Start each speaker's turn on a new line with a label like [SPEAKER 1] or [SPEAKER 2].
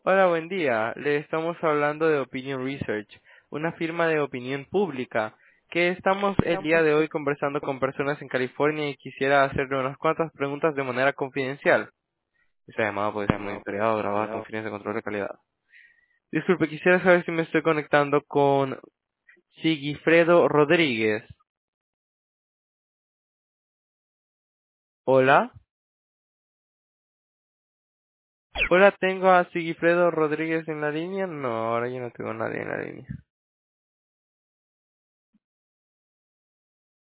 [SPEAKER 1] Hola, buen día. Le estamos hablando de Opinion Research, una firma de opinión pública, que estamos el día de hoy conversando con personas en California y quisiera hacerle unas cuantas preguntas de manera confidencial. Esta llamada puede ser monitoreada o grabada con fines de control de calidad. Disculpe, quisiera saber si me estoy conectando con Sigifredo Rodríguez. Hola. Hola, tengo a Sigifredo Rodríguez en la línea. No, ahora yo no tengo a nadie en la línea.